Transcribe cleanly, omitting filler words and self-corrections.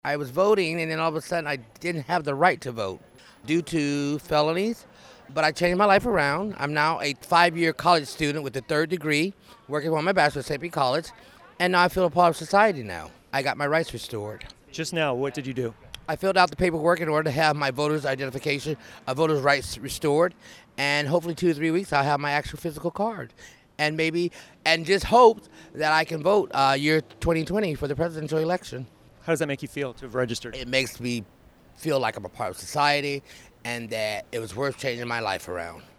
I was voting, and then all of a sudden I didn't have the right to vote due to felonies. But I changed my life around. I'm now a 5-year college student with a third degree, working on my bachelor's at St. Pete College, and now I feel a part of society now. I got my rights restored. Just now, what did you do? I filled out the paperwork in order to have my voter's identification, voter's rights restored, and hopefully 2 or 3 weeks I'll have my actual physical card. And just hope that I can vote year 2020 for the presidential election. How does that make you feel to have registered? It makes me feel like I'm a part of society and that it was worth changing my life around.